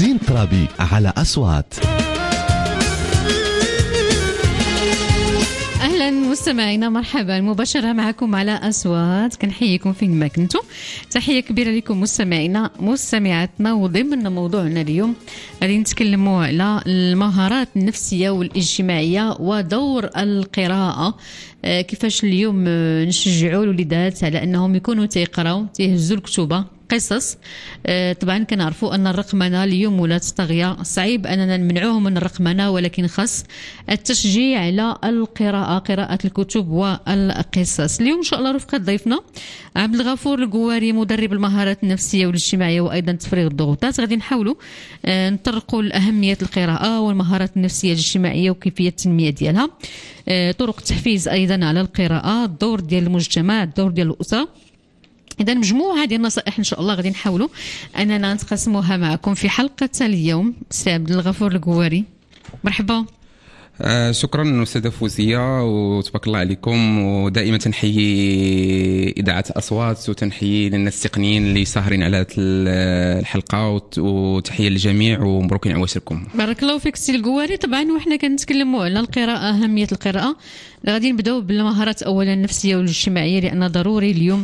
زين ترابي على أصوات. أهلا مستمعينا، مرحبا مباشرة معكم على أصوات. كنحييكم فين ما كنتم. تحية كبيرة لكم مستمعينا مستمعاتنا. وضمن موضوعنا اليوم غادي نتكلموا على المهارات النفسية والاجتماعية ودور القراءة. كيفاش اليوم نشجعوا الوليدات على أنهم يكونوا تيقراو، تيهزوا الكتبة، قصص. طبعا كنعرفوا أن الرقمنة اليوم ولات طاغية، صعيب أننا نمنعوهم من الرقمنة، ولكن خاص التشجيع على القراءة، قراءة الكتب والقصص. اليوم إن شاء الله رفقة ضيفنا عبد الغفور القواري، مدرب المهارات النفسية والاجتماعية وأيضا تفريغ الضغوطات. غادي نحاولوا نطرقوا لأهمية القراءة والمهارات النفسية الاجتماعية وكيفية التنمية ديالها، طرق التحفيز أيضا على القراءة، الدور ديال المجتمع، الدور ديال الأسرة. إذا مجموعة ديال النصائح إن شاء الله غادي نحاولوا أننا نتقاسموها معكم في حلقة اليوم. سي عبد الغفور القواري، مرحبا. شكرا أستاذة فوزية، وتبارك الله عليكم. ودائما تنحيي إذاعة أصوات، وتنحيي للناس التقنيين اللي ساهرين على هذه الحلقة، وتحية للجميع ومبروكين عواشركم. بارك الله فيك سي القواري. طبعا وحنا كنتكلموا على القراءة، أهمية القراءة. غادي نبداو بالمهارات أولا النفسية والاجتماعية، لأن ضروري اليوم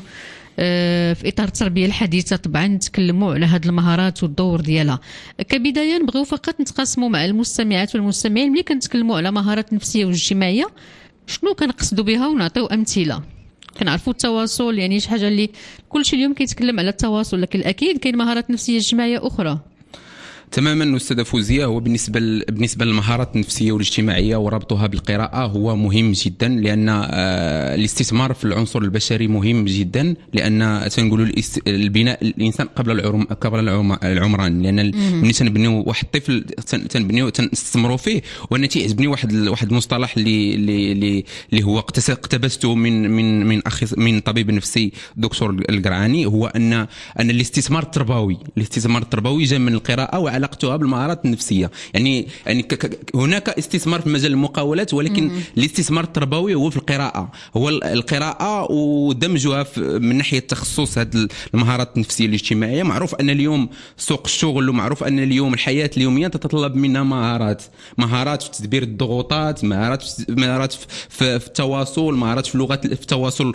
في إطار التربية الحديثة طبعا نتكلموا على هذه المهارات والدور ديالها. كبداية نبغيو فقط نتقاسموا مع المستمعات والمستمعين ملي كنتكلموا على مهارات نفسية واجتماعية شنو كنقصدوا بها، ونعطيو أمثلة. كنعرفوا التواصل يعني شي حاجة اللي كلشي اليوم كيتكلم على التواصل، لكن أكيد كاين مهارات نفسية اجتماعية أخرى. تماما أستاذة فوزية. هو بالنسبة للمهارات النفسية والاجتماعية وربطها بالقراءة هو مهم جدا، لأن الاستثمار في العنصر البشري مهم جدا، لأن تنقولوا البناء الإنسان قبل العمران. لأن ملي تنبنيو واحد الطفل تنستثمروا فيه. وأنا تيعجبني واحد المصطلح اللي هو اقتبسته من طبيب نفسي دكتور القرعاني، هو أن الاستثمار التربوي جاء من القراءة علاقتها بالمهارات النفسية. يعني هناك استثمار في مجال المقاولات، ولكن الاستثمار التربوي هو في القراءة، هو القراءة ودمجها من ناحية تخصص هذه المهارات النفسية الاجتماعية. معروف أن اليوم سوق الشغل، ومعروف أن اليوم الحياة اليومية تتطلب منا مهارات في تدبير الضغوطات، مهارات في التواصل، مهارات في لغة التواصل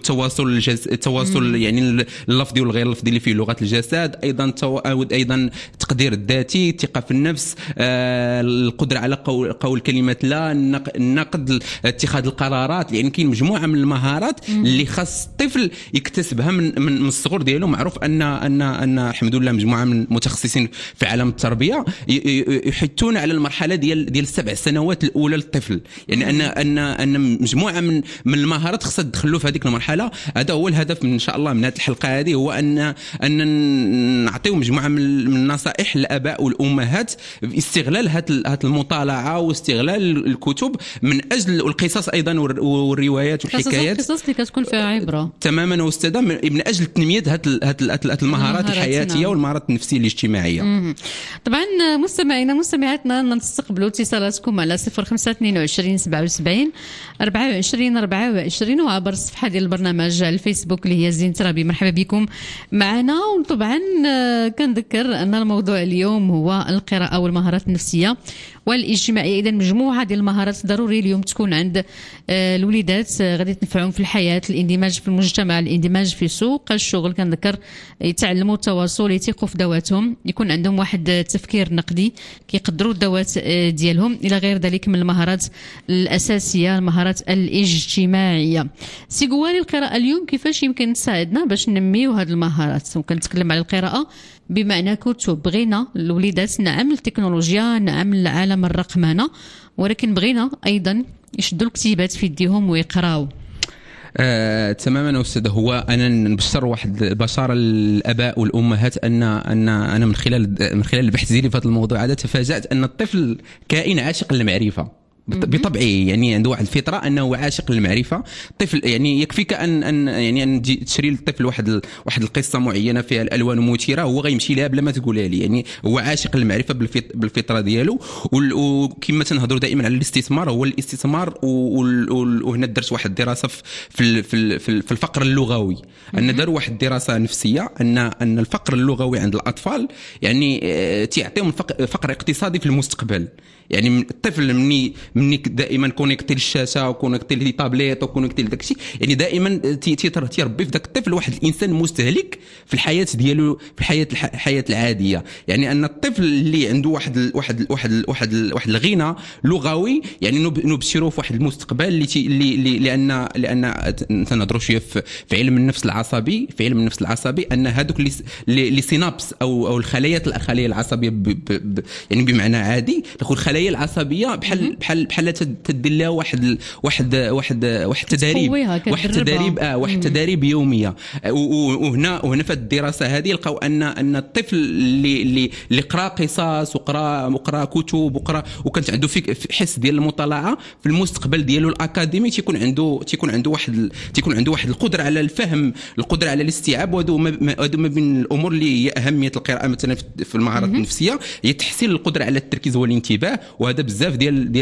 التواصل يعني اللفظي والغير لفظي اللي فيه لغة الجسد، أيضا التقدير الذاتي، الثقة في النفس، القدرة على قول كلمة لا، النقد، اتخاذ القرارات. يعني كاين مجموعة من المهارات اللي خاص الطفل يكتسبها من الصغر ديالو. معروف أن الحمد لله مجموعة من المتخصصين في عالم التربية يحثون على المرحلة ديال السبع سنوات الأولى للطفل، يعني أن مجموعة من المهارات خاصها تدخلوا في هذيك المرحلة. هذا هو الهدف إن شاء الله من هذه الحلقة هذه، هو أن نعطيو مجموعة من النصائح للآباء والأمهات باستغلال هذه المطالعة واستغلال الكتب من أجل القصص أيضا والروايات والحكايات، القصص اللي كتكون فيها عبرة. تماما أستاذة، من أجل تنمية هذه المهارات الحياتية والمهارات النفسية الاجتماعية. طبعا مستمعاتنا نستقبلوا اتصالاتكم على 0522 77 24 24 وعبر الصفحة ديال البرنامج على الفيسبوك اللي هي زين ترابي. مرحبا بكم معنا. وطبعا كنذكر أن الموضوع اليوم هو القراءة والمهارات النفسية والاجتماعية. إذا مجموعة ديال المهارات ضروري اليوم تكون عند الوليدات، غادي تنفعهم في الحياة، الاندماج في المجتمع، الاندماج في سوق الشغل. كنذكر يتعلموا التواصل، يثقوا في ذواتهم، يكون عندهم واحد التفكير نقدي، كيقدروا الذوات ديالهم، إلى غير ذلك من المهارات الأساسية، المهارات الاجتماعية. سي قواري، القراءة اليوم كيفاش يمكن تساعدنا باش ننميو هذه المهارات؟ ممكن نتكلم على القراءة بمعنى كتب. بغينا الوليدات نعم التكنولوجيا، نعم العالم الرقمنة، ولكن بغينا أيضا يشدوا الكتيبات في يديهم ويقراوا. تماما أستاذ. هو أنا نبشر واحد البشارة للآباء والأمهات أن أنا من خلال البحث ديالي في هذا الموضوع هذا تفاجأت أن الطفل كائن عاشق للمعرفة. بطبعه، يعني عنده واحد الفطره انه عاشق للمعرفه. طفل يعني يكفيك ان تجي تشري للطفل واحد القصه معينه فيها الالوان مثيره، هو غيمشي لها بلا ما تقولها لي. يعني هو عاشق للمعرفه بالفطره ديالو. وكما تنهضروا دائما على الاستثمار، هو الاستثمار. وهنا درت واحد الدراسه في الفقر اللغوي، ان داروا واحد الدراسه نفسيه ان الفقر اللغوي عند الاطفال يعني تعطيهم فقر اقتصادي في المستقبل. يعني الطفل مني دائما كونيكتي للشاشه وكونيكتي لي تابليت وكونيكتي لداكشي، يعني دائما تيربي في ذاك الطفل واحد الانسان مستهلك في الحياه ديالو، في الحياه العاديه. يعني ان الطفل اللي عنده واحد الغنى لغوي، يعني نبشروه في واحد المستقبل اللي لان تنهضروا شويه في علم النفس العصبي. في علم النفس العصبي ان هذوك لي سينابس او الخلايا العصبيه يعني بمعنى عادي، الخلايا العصبيه بحال تدير لها واحد تدريب يوميه. وهنا في الدراسه هذه لقاو ان الطفل اللي قرا قصص وقرا كتب وكانت عنده حس ديال المطالعه، في المستقبل ديالو الاكاديمي تيكون عنده واحد القدره على الفهم، القدره على الاستيعاب. وهذو ما بين الامور اللي هي اهميه القراءه مثلا في المهارات النفسيه، هي تحسين القدره على التركيز والانتباه. وهذا بزاف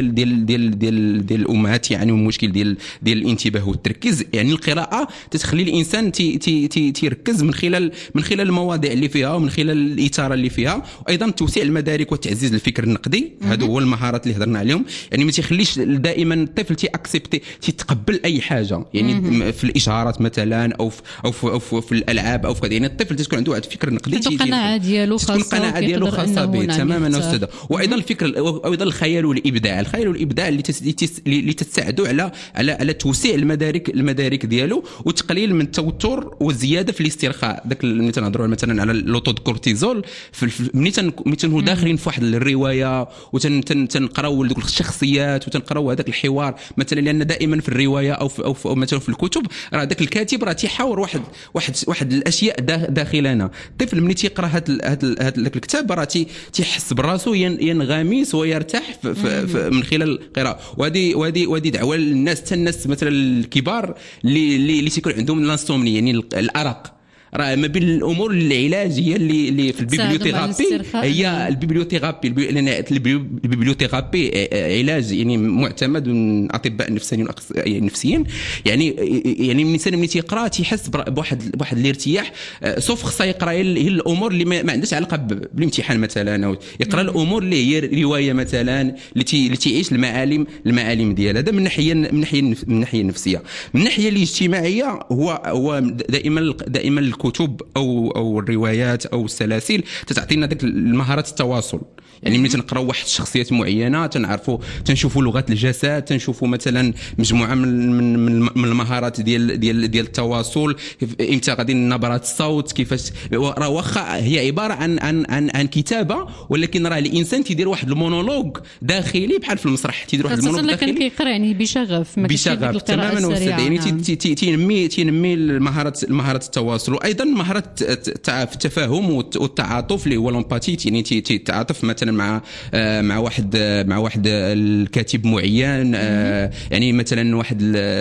ديال الامهات يعني المشكل ديال الانتباه والتركيز. يعني القراءه تتخلي الانسان تيركز من خلال المواضيع اللي فيها ومن خلال الاثاره اللي فيها، وايضا توسيع المدارك وتعزيز الفكر النقدي. هذا هو المهارات اللي هضرنا عليهم. يعني ما تيخليش دائما الطفل تيتقبل اي حاجه، يعني في الاشارات مثلا او في الالعاب او في كذا. يعني الطفل تكون عنده واحد الفكر نقدي، القناعه ديالو خاصه به تماما استاذ. وايضا الفكر وايضا الخيال والابداع اللي تساعدوا على توسيع المدارك ديالو وتقليل من التوتر والزياده في الاسترخاء. داك اللي تنهضروا مثلا على اللوطود كورتيزول، ملي تنكونوا داخلين في واحد الروايه وتنقراو دوك الشخصيات وتنقراو هذاك الحوار مثلا، لان دائما في الروايه او مثلا في الكتب راه داك الكاتب راه تيحاور واحد الاشياء داخلنا. الطفل ملي تيقرا هذا الكتاب راه تيحس براسو ينغمس ويرتاح من خلال القراءه. وهذه دعوه للناس، حتى الناس مثلا الكبار اللي تيكون عندهم لانسومني، يعني الارق. راه ما بين الامور العلاج هي اللي في البيبليوثيرابي، هي البيبليوثيرابي علاج يعني معتمد من اطباء نفسيين. يعني الانسان ملي تيقرا تيحس بواحد الارتياح، سوف خصها يقرا هي الامور اللي ما عندهاش علاقه بالامتحان مثلا، او يقرا الامور اللي هي روايه مثلا اللي تعيش المعالم ديالها. هذا من الناحيه النفسيه. من الناحيه الاجتماعيه هو دائما الكتب او الروايات او السلاسل تتعطينا ديك المهارات التواصل. يعني ملي تنقراو واحد الشخصيات معينه تنشوفوا لغه الجسد، تنشوفوا مثلا مجموعه من المهارات ديال التواصل، امتى غادي نبرات الصوت، كيفاش راه واخا هي عباره عن كتابه، ولكن راه الانسان تيدير واحد المونولوج داخلي بحال في المسرح، تيدير واحد المونولوج داخلي كان كيقرا يعني بشغف تماما. يعني تينمي المهارات التواصل، وايضا مهارات التفاهم والتعاطف اللي هو لومباتي. يعني تتعاطف مثلا مع واحد الكاتب معين، يعني مثلا واحد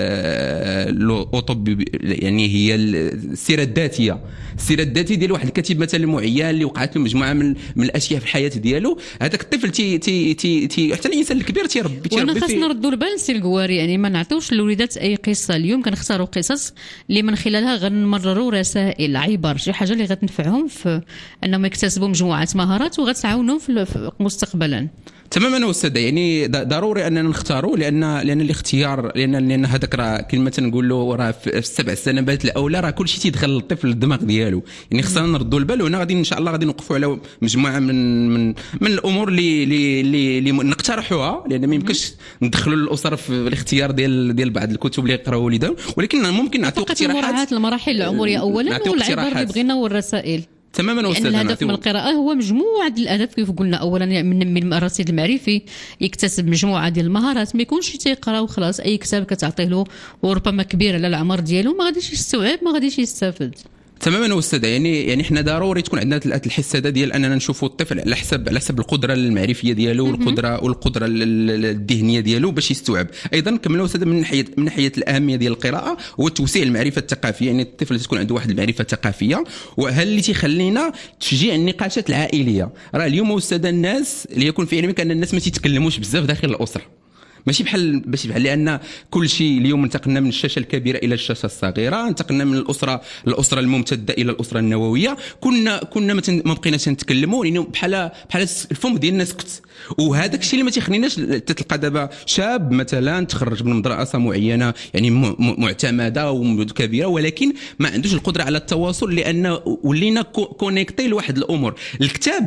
يعني هي السيره الذاتيه ديال واحد الكاتب مثلا معين اللي وقعت له مجموعه من الاشياء في الحياه ديالو. هذاك الطفل حتى الانسان الكبير تيربي وانا خاصنا نردوا البال سي القواري. يعني ما نعطيوش للوليدات اي قصه اليوم، كنختاروا قصص اللي من خلالها غنمرروا رسائل، عبر، شي حاجه اللي غتنفعهم في انهم يكتسبوا مجموعه مهارات وغتعاونهم في مستقبلا. تماما استاذ. يعني ضروري اننا نختاروا، لان الاختيار، لان هذاك راه كلمه نقول له راه في 7 سنوات الاولى راه كل شيء تيدخل للطفل الدماغ ديالو. يعني خصنا نردوا البال. وهنا غادي ان شاء الله غادي نوقفوا على مجموعه من الامور اللي نقترحوها، لان ما يمكنش ندخلوا الاسر في الاختيار ديال بعض الكتب اللي يقراوا وليدهم، ولكن ممكن نعطيو اقتراحات. المراحل العمريه اولا، والعبر اللي بغينا والرسائل. تماما استاذ. يعني الهدف من القراءه هو مجموعه الاهداف كيف قلنا. اولا من الرصيد المعرفي يكتسب مجموعه ديال المهارات، ما يكونش تيقرا وخلاص اي كتاب كتعطيه له وربما كبير على العمر ديالو ما غاديش يستوعب، ما غاديش يستافد. تماما استاذ. يعني حنا ضروري تكون عندنا الحس هذا ديال اننا نشوفوا الطفل على حسب القدره المعرفيه ديالو والقدره الذهنيه ديالو باش يستوعب. ايضا كملوا استاذ من ناحيه الاهميه ديال القراءه هو توسيع المعرفه الثقافيه. يعني الطفل تكون عنده واحد المعرفه الثقافيه، وهل اللي تيخلينا تشجيع النقاشات العائليه. راه اليوم استاذ الناس اللي يكون في علمك ان الناس ما تيتكلموش بزاف داخل الاسره، ماشي بحال لان كل شيء اليوم انتقلنا من الشاشه الكبيره الى الشاشه الصغيره، انتقلنا من الاسره الممتده الى الاسره النوويه. كنا ما بقيناش نتكلموا، يعني بحال الفم ديالنا سكت. وهذاك الشيء اللي ما تيخليناش تلقى دابا شاب مثلا تخرج من مدرسه معينه يعني معتمده وكبيره، ولكن ما عندوش القدره على التواصل، لان ولينا كونيكتي لواحد الامور. الكتاب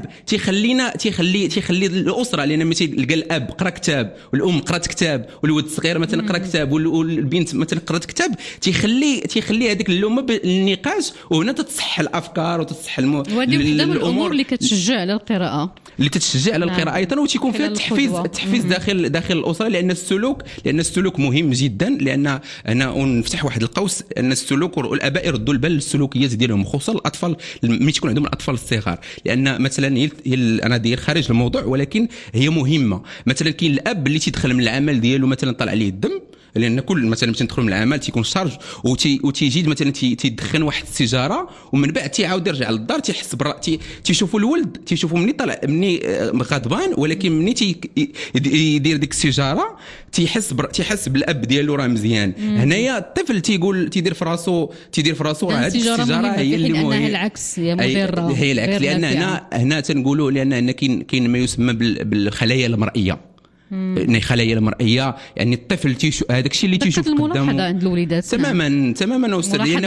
تيخلي الاسره، لان ما تلقى الاب قرا كتاب والام قرات كتاب والولد الصغير مثلا قرا كتاب والبنت مثلا قرات كتاب، تيخلي هذيك اللمه بالنقاش، وهنا تتصح الافكار وتتصح الامور اللي كتشجع على القراءه، ايضا وتيكون فيها التحفيز داخل الاسره. لان السلوك مهم جدا. لان انا نفتح واحد القوس ان السلوك والاباء يردوا البال للسلوكيات ديالهم، خصوصا الاطفال ملي تكون عندهم الاطفال الصغار. لان مثلا انا داير خارج الموضوع ولكن هي مهمه. مثلا كاين الاب اللي تيدخل من العمل ديالو مثلا طلع عليه الدم، لان كل مثلا باش ندخل من العمل تيكون شارج، وتيجي مثلا تيدخن واحد السيجاره، ومن بعد تيعاود يرجع للدار تيحس تيشوفوا الولد، تيشوفوا مني غضبان، ولكن مني يدير ديك السيجاره تيحس بالاب ديالو راه مزيان. هنايا الطفل تيدير في راسو راه هذيك السيجاره هي اللي لانها العكس، هي مضره، هي العكس. لان هنا تنقولوا لان كاين ما يسمى بالخلايا المرئيه. خلايا المرئيه، يعني الطفل هذاك الشيء اللي تيشوف قدامه عند الوليدات تماما استاذ. لان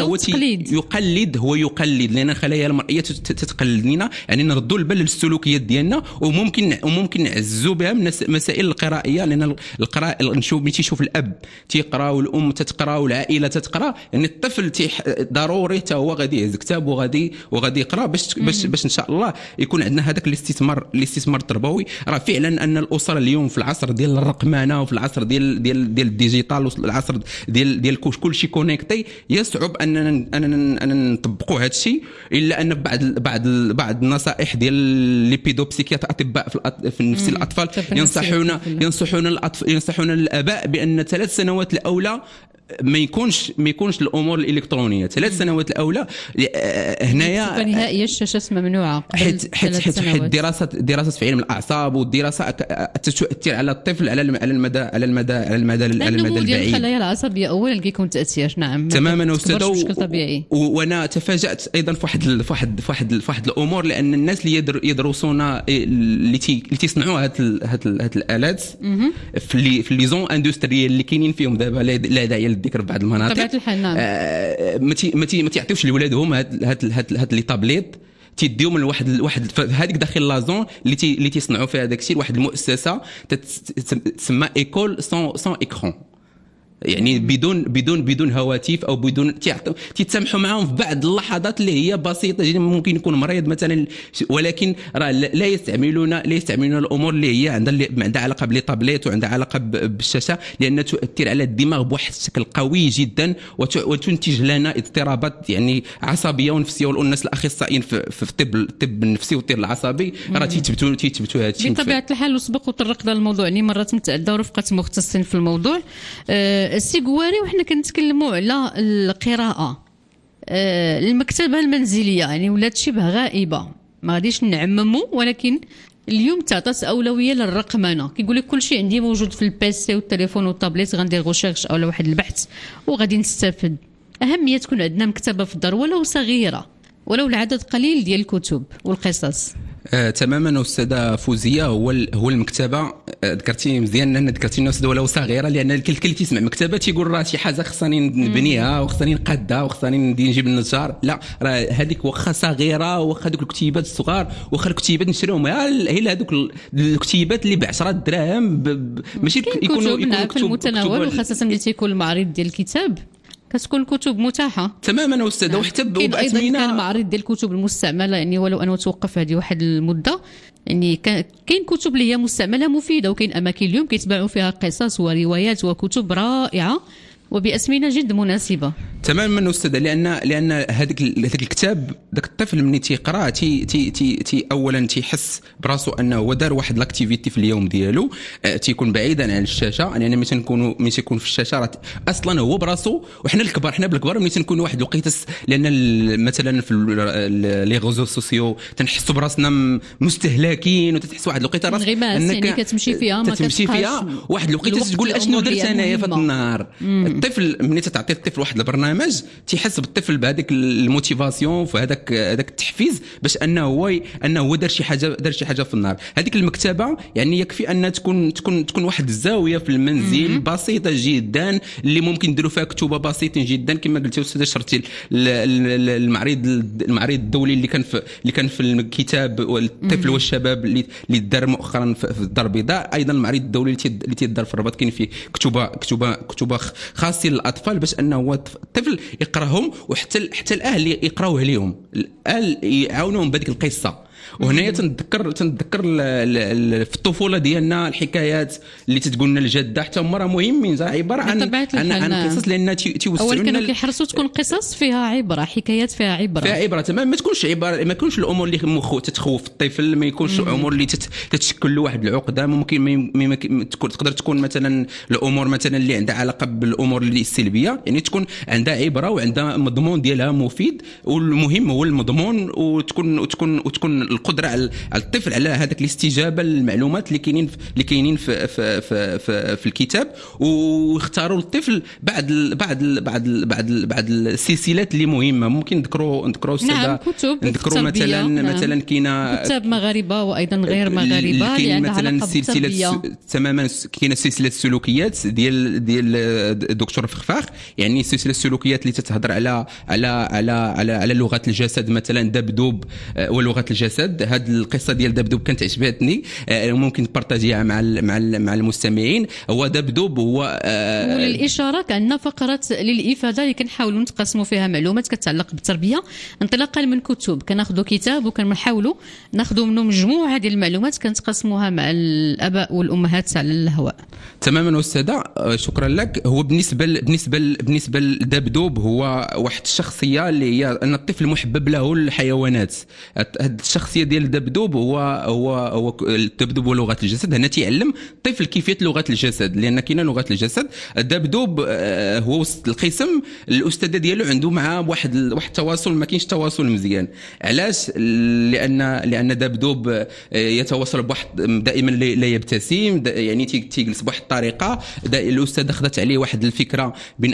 هو يقلد لان الخلايا المرئيه تتقلد لنا، يعني نردوا البال للسلوكيات ديالنا، وممكن نعززوا بها من مسائل القرائيه. لان القراءه نشوف ملي تيشوف الاب تيقرا والام تتقرا والعائله تتقرا، يعني الطفل ضروري حتى هو غادي يهز كتاب وغادي يقرا باش ان شاء الله يكون عندنا هذاك الاستثمار التربوي. راه فعلا ان الاسره اليوم في العصر ديال الرقمنه وفي العصر ديال الديجيتال والعصر ديال كل شيء كونيكتي، يصعب اننا نطبقوا هذا الشيء، الا ان بعض النصائح ديال ليبيدوبسيكيات اطباء في نفس الاطفال ينصحون الاباء بان 3 سنوات الاولى ما يكونش الامور الالكترونيه. 3 سنوات الاولى هنايا نهائيا الشاشات ممنوعه، حيت دراسه في علم الاعصاب والدراسه تؤثر على الطفل على المدى البعيد. الخلايا العصبيه اولا كيكون تاثير. نعم تماما استاذ. بشكل طبيعي. وانا تفاجات ايضا في واحد الامور، لان الناس اللي يدرسون اللي تصنعوا هاد الالات في لي زون اندستريال اللي كاينين فيهم دابا، لا داعي الذكر بعض المناطق، طبيعه الحال. نعم. ما تعطيوش لولادهم هاد لي طابليت، تيديهم لواحد هذيك داخل لازون اللي تصنعوا فيها داك الشيء، واحد المؤسسه تسمى ايكول سون ايكران، يعني بدون هواتف او بدون تتسامحوا معهم في بعض اللحظات اللي هي بسيطه جدا. ممكن يكون مريض مثلا، ولكن راه لا يستعملون الامور اللي هي عندها علاقه بلي طابليت وعندها علاقه بالشاشه، لانها تؤثر على الدماغ بواحد الشكل قوي جدا، وتنتج لنا اضطرابات يعني عصبيه ونفسيه. والناس الاخصائيين في الطب النفسي والطب العصبي راه تيثبتوا هذا الشيء بطبيعه الحال. وسبق وطرقنا الموضوع يعني مرات متعدده ورفقه مختصين في الموضوع. السي قواري، وحنا كنتكلموا على القراءه المكتبه المنزليه، يعني ولات شبه غائبه. ما غاديش نعمموا، ولكن اليوم تعطات اولويه للرقمنه. كيقول لك كل شيء عندي موجود في البيسي والتليفون والطابليت، غندير غوشيرش او واحد البحث وغادي نستفد. اهميه تكون عندنا مكتبه في الدار ولو صغيره، ولو العدد قليل ديال الكتب والقصص. تماما استاذه فوزيه. هو المكتبه ذكرتي مزيان ان ذكرتي استاذه ولو صغيره، لان الكل تيسمع مكتبه تيقول راه شي حاجه خصني نبنيها وخصني نقادها وخصني نجيب النجار. لا، راه هذيك واخا صغيره، واخا دوك الكتيبات الصغار، واخا الكتيبات نشريهم هي هذوك الكتيبات اللي ب10 دراهم ماشي يكونوا في المتناول، وخاصه ملي تيكون المعرض ديال الكتاب كتكون الكتب متاحه. تماما استاذ. وحتى باثمنه كان معرض ديال الكتب المستعمله، يعني ولو انه توقف هذه واحد المده، يعني كاين كتب اللي هي مستعمله مفيده، وكاين اماكن اليوم كيتباعوا فيها قصص وروايات وكتب رائعه وبأسمنة جد مناسبة. تماما استاذ، لان هذاك الكتاب ذاك الطفل ملي تيقراه تي اولا تيحس براسو انه هو دار واحد لاكتيفيتي في اليوم ديالو، تيكون بعيدا عن الشاشه. يعني ملي تيكون في الشاشه اصلا هو براسو، وحنا الكبار حنا بالكبار ملي تنكون واحد الوقيته، لان مثلا في لي ريزو سوسيو تنحسوا براسنا مستهلكين، وتتحس واحد الوقيته راسك انك كتمشي فيها ما كتمشي فيها واحد الوقيته تقول اشنو درت انايا في النهار. الطفل ملي تعطي الطفل واحد البرنامج تيحس بالطفل بهذيك الموتيفاسيون، في هذاك التحفيز باش انه هو دار شي حاجه في النهار. هذيك المكتبه يعني يكفي ان تكون واحد الزاويه في المنزل بسيطه جدا، اللي ممكن نديروا فيها كتب بسيطين جدا كما قلتي استاذه شرتي. المعرض الدولي اللي كان في الكتاب والطفل والشباب اللي دار مؤخرا في الدار البيضاء، ايضا المعرض الدولي اللي تيدار في الرباط كاين فيه كتب خاصه للاطفال باش انه هو الطفل يقراهم، وحتى الاهل يقراوه ليهم، الاهل يعاونوهم بهذيك القصه. وهنا تنذكر في الطفوله ديالنا الحكايات اللي تتقول لنا الجده حتى هما راه مهمين، عباره عن قصص، لان توسعوا لنا. كانوا كيحرصوا تكون قصص فيها عبره، حكايات فيها عبره تمام. ما تكونش عباره، ما يكونش الامور اللي تتخوف الطفل، ما يكونش الامور اللي تتشكل له واحد العقده. ممكن تقدر تكون مثلا الامور مثلا اللي عندها علاقه بالامور اللي السلبيه، يعني تكون عندها عبره وعندها مضمون ديالها مفيد، والمهم هو المضمون، وتكون القدره على الطفل على هذاك الاستجابه للمعلومات اللي كاينين في الكتاب. واختاروا الطفل بعد السلسلات اللي مهمه. ممكن نذكروا نعم نذكروا مثلا كاينه كتاب مغاربه وايضا غير مغاربه اللي عندها علاقه بالتربيه تماما. كاينه سلسله السلوكيات ديال الدكتور فخفاخ، يعني سلسله السلوكيات اللي تتهضر على لغه الجسد، مثلا دبدوب ولغه الجسد. هذه القصه ديال دبدوب كانت عجبتني، ممكن تبارطاجيها مع المستمعين. هو دبدوب هو وللاشاره كان فقره للافاده اللي كنحاولوا نتقاسموا فيها معلومات كتعلق بالتربيه انطلاقا من كتب. كناخذوا كتاب وكنحاولوا ناخذوا منه مجموعه ديال المعلومات كنتقاسموها مع الاباء والامهات على الهواء. تماما استاذه، شكرا لك. هو بالنسبه لدبدوب هو واحد الشخصيه اللي هي ان الطفل محبب له الحيوانات. هذه الشخصيه ديال الدبدوب هو الدبدوب ولغه الجسد. هنا تيعلم الطفل كيفيه لغه الجسد، لان كاينه لغه الجسد. الدبدوب هو وسط القسم، الاستاذه ديالو عنده معاه واحد التواصل، ما كاينش تواصل مزيان. علاش؟ لان دبدوب يتواصل بواحد دائما لا يبتسم، يعني تيجلس بواحد الطريقه. الاستاذه اخذت عليه واحد الفكره بين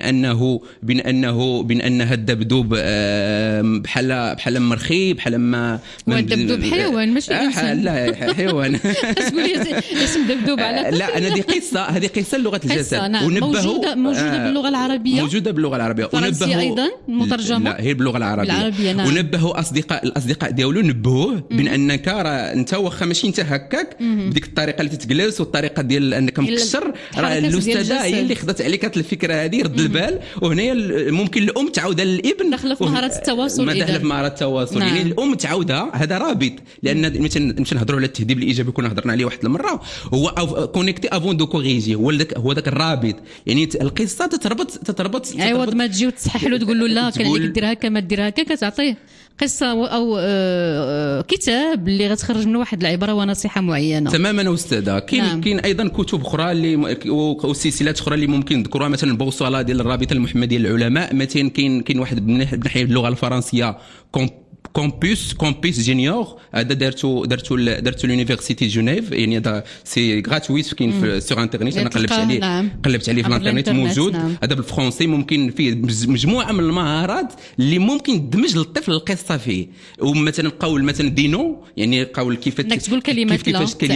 ان هذا الدبدوب بحال مرخي، بحال ما الدبدوب حيوان ماشي انسان. لا حيوان. تقول لي اسم دبدوب على لا، انا هذه قصه لغه الجسد. ونبهوا موجوده باللغه العربيه، ونبهوا ايضا مترجمه. لا، هي باللغه العربيه. نعم. ونبهوا الاصدقاء ديالو، نبهوه بان انك راه انت واخا ماشي انت هكاك بديك الطريقه اللي تتجلس والطريقه ديال انك مكسر، راه الاستاذه هي اللي خدت عليك هذه الفكره هذه، رد البال. وهنا ممكن الام تعاودها للابن، دخل في مهارات التواصل. دخل في مهارات التواصل. نعم. يعني الام تعاودها، هذا رابط. لان ملي نهضروا على التهذيب الايجابي كنا هضرنا عليه واحد المره، هو كونيكتي افون دو كوريجي، هو ذاك الرابط. يعني القصه تتربط ايوا ما تجي وتصحح له تقول له لا كان عليك دير هكا ما دير هكا، كتعطيه قصه او كتاب اللي غتخرج منه واحد العبره ونصيحه معينه. تماما استاذه. كاين ايضا كتب اخرى اللي وسلسلات اخرى اللي ممكن نذكرها، مثلا البوصله ديال الرابطه المحمديه للعلماء. مثلا كاين واحد من ناحيه اللغه الفرنسيه كومبوس جينيور، هذا درتو لونيفرسيتي جنيف، يعني هذا سي غراتويت، كاين في سور انترنيت. انا قلبت عليه في الانترنت موجود. نعم. هذا بالفرنسي، ممكن فيه مجموعه من المهارات اللي ممكن تدمج للطفل القصه فيه. ومثلا قول مثلا دينو، يعني قول كيفاش تقول كلمات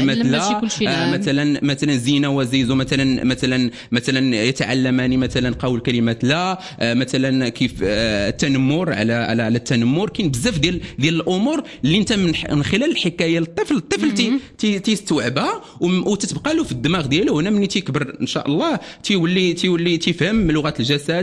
لا، مثلا زينه وزيزو مثلا يتعلمان مثلا قول كلمات لا، مثلا كيف التنمر على التنمر. كاين بزاف ديال ديال الامور اللي انت من خلال الحكايه الطفل تيستوعبها وتتبقى له في الدماغ ديالو. هنا ملي تيكبر ان شاء الله تيولي تيفهم لغه الجسد،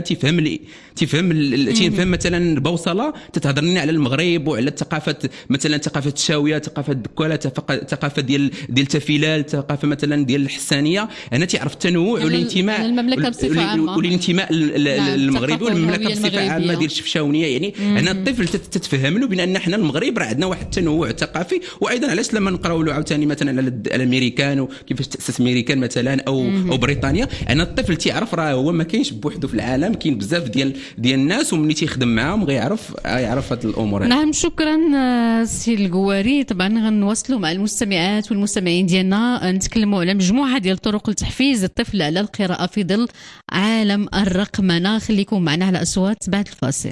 تيفهم مثلا البوصله تتهضرني على المغرب وعلى الثقافه، مثلا ثقافه الشاويه، ثقافه الدكاله، ثقافه ديال التفيلال، ثقافه مثلا ديال الحسانيه. انا تعرف التنوع والانتماء المملكه بصفه عامه والانتماء المغربي والمملكه بصفه عامه ديال الشفشاونيه. يعني انا الطفل تتفهم له بان احنا المغرب راه عندنا واحد التنوع ثقافي. وايضا علاش لما نقراو له عاوتاني مثلا على الامريكان وكيفاش تاسس امريكان مثلا او بريطانيا، انا الطفل تعرف راه هو ما كاينش بوحده في العالم، كاين بزاف ديال الناس، وملي تيخدم معاهم غيعرف هاد الامور. نعم، شكرا سي القواري. طبعا غنواصلوا مع المستمعات والمستمعين ديالنا نتكلموا على مجموعه ديال طرق لتحفيز الطفل على القراءه في ظل عالم الرقمنه. خليكم معنا على اصوات بعد الفاصل.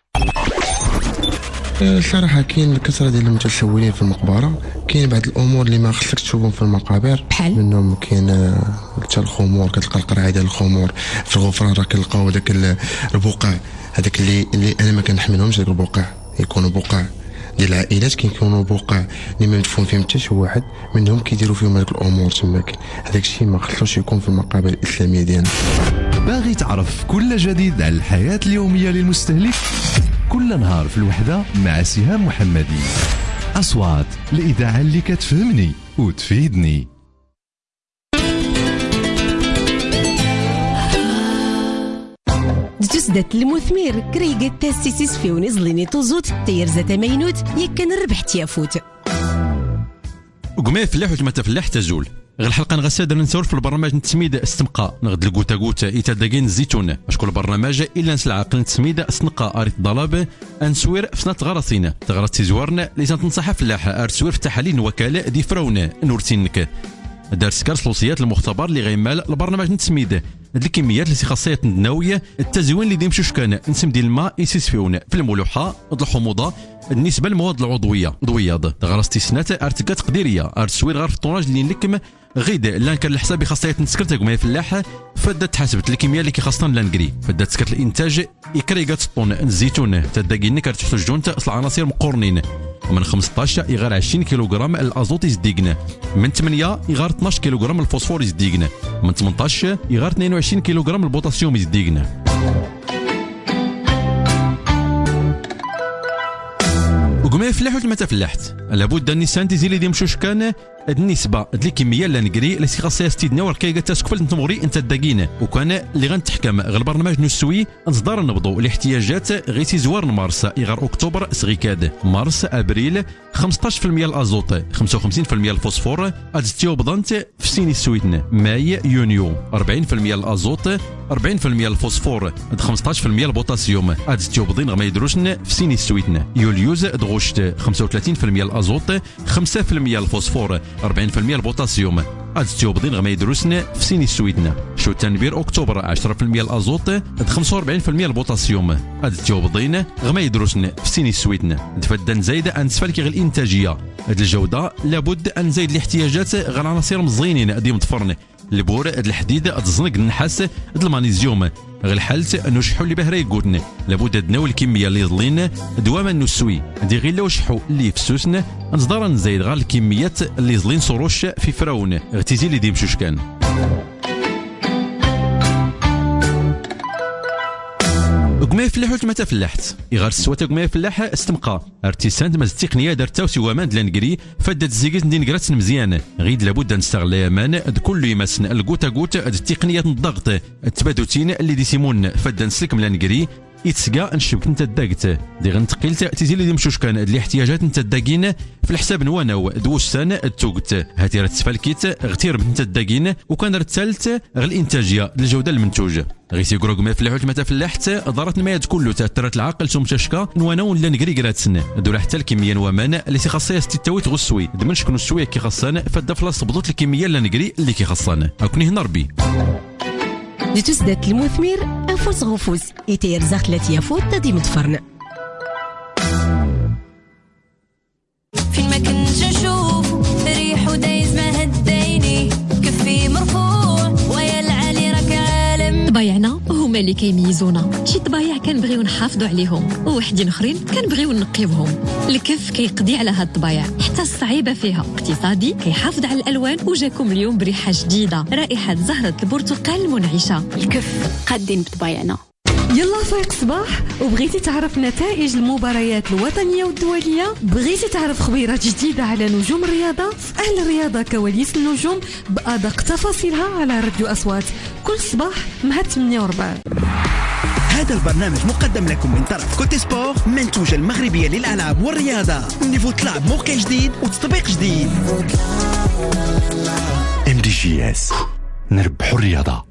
صراحة كاين كثرة ديال المتسولين في المقبرة، كاين بعض الامور اللي ما خصك تشوفهم في المقابر، بحال منهم كاين حتى الخمور، كتلقى القرعه ديال الخمور في الغفران، راه كنلقاو داك البقع هذاك اللي انا ما كنحملهمش. داك البقع يكونوا بقع ديال العائلات، كيكونوا بقع اللي ما مدفون فيهم حتى شي واحد منهم، كيديروا فيهم هذوك الامور تماك. هذاك الشيء ما خصوش يكون في المقابر الاسلاميه ديالنا. باغي تعرف كل جديد على الحياه اليوميه للمستهلك؟ كل نهار في الوحدة مع سهام محمدي. أصوات الإذاعة اللي كتفهمني وتفيدني. تسدت المثمر كريقة تاسيسيس في ونزليني توزوت تيرزة مينوت يكن الربح تيافوت وقمي فلاح وتما تفلاح تزول. غير الحلقه نغساد نسول في البرنامج نتسميد استمقى نغد الكوتا كوتا يتداكين الزيتون اشكون البرنامج الا نسلع عقل نتسميد استنقى اريت ضلاب انسوير في سنه غراسينا تغرس تزورنا اللي تنصح فلاحه ارسوير في تحاليل وكاله دي فراونا نورتينك دار سكر صوصيات المختبر اللي غيمال البرنامج نتسميد الكميات اللي خاصيه النوويه التزوين اللي ديمشو شكان نسم ديال الماء يسيسفيون في الملوحه الحموضه النسبه المواد العضويه ضوياض غرس تيسنات ارتكا تقديريه ارسوير غير في الطوناج اللي نلكم غيد لان كان الحساب خاصيه نسكرت كما فلاحه فدات حسبت الكميه اللي خاصنا لانكري فدات سكرت الانتاج يكريغات الطون الزيتون تداكينك ارتحتو جونت اصل عناصر مقورنين من 15 يغير 20 كيلوغرام الازوت يزديقنا من 8 يغير 12 كيلوغرام الفوسفور يزديقنا من 18 يغير 22 كيلوغرام البوتاسيوم يزديقنا وقما فلاح ولا ما تفلحت لابد ان نسانتيزي اللي يمشوا شكان النسبه الكميه اللي نقري اللي خاصها استدنا وركايغا تاسكفل نتمغري انت داكينا وكان اللي غنتحكم غير البرنامج نسوي نصدر نبضوا الاحتياجات غير زوار مارس يغير اكتوبر سغيكاد مارس ابريل 15% الازوت 55% الفوسفور ازتيو بضنت في سيني السويدن ماي يونيو 40% الازوت 40% الفوسفور 15% البوتاسيوم ازتيو بضين غما يدروسن في سيني السويدن يوليوز دغوشت 35% الازوت 5% الفوسفور 40% البوتاسيوم ازتيو بضين غما يدروسن في سيني السويدن شو تنبير اكتوبر 10% الازوت 45% البوتاسيوم ازتيو بضين غما يدروسن في سيني السويدن تفدن زايد ان سفالكي غير الانتاجيه هاد الجوده لابد ان زايد الاحتياجات غير عناصر مزينين ديما تفرن البور الحديد الزنق النحاس المغنيسيوم غير الحالت نشحو اللي بهرا يقولنا لابد دناو الكميه اللي ظلين دواما نسوي دي غير لو شحو اللي فسوسنا نصدر نزيد غير الكميات اللي ظلين صروش في فراون اغتيزي اللي ديمشو شكان قما فلاح ما تفلحت يغار السوات قما فلاح استمقى ارتيساند ماز التقنيه درتاو سوا مان دلانكري فدات زيكيت ندين كرات مزيان غيد لابد نستغل امان كل يمسن الكوتا كوتا التقنيه الضغط التبادلتين اللي ديسيمون فدان نسلك ملانكري يتسقى نشبك انت داكت دي غنتقيل تيزي اللي يمشوش كان الاحتياجات انت داكين في الحساب نواناو دوشسان التوقت هاتي رتسفالكيت غتير انت داكين وكان رتسالت غير الانتاجيه الجوده المنتوج غيسي كروك ما فلاحوت ما تفلاحت ضرت المياد كله تاثرت العقل ثم تشكا نواناو ولا نكري كراتسن دول حتى الكميه نوامان اللي خاصها ستيتاويت غسوي دمنش كنو السويه كي خاصان فدا فلاص بضوت الكميه اللي نكري اللي كي خاصان هاكوني هنا ربي دي تسدات المثمر أفوس غفوس يتير زخلت يفوت تدي متفرن في المكان نشوف ريح ودايز ما هديني كفي مرفوع ويا العالي راك عالم ضيعنا هم هما اللي كيميزونا. شي طبايع كنبغيو نحافظوا عليهم ووحدين اخرين كنبغيو نقيوهم. الكف كيقضي على هاد الطبايع حتى الصعيبه فيها. اقتصادي كيحافظ على الالوان وجاكم اليوم بريحه جديده، رائحه زهره البرتقال المنعشه. الكف قادين بطبايعنا. يلا فايق صباح وبغيتي تعرف نتائج المباريات الوطنية والدولية؟ بغيتي تعرف خبيرات جديدة على نجوم الرياضة؟ أهل الرياضة كواليس النجوم بأدق تفاصيلها على راديو أصوات كل صباح مع 48. هذا البرنامج مقدم لكم من طرف كوتي سبور، منتوجة المغربية للألعاب والرياضة. نيفو تلعب موقع جديد وتطبيق جديد. MDGS نربحوا الرياضة.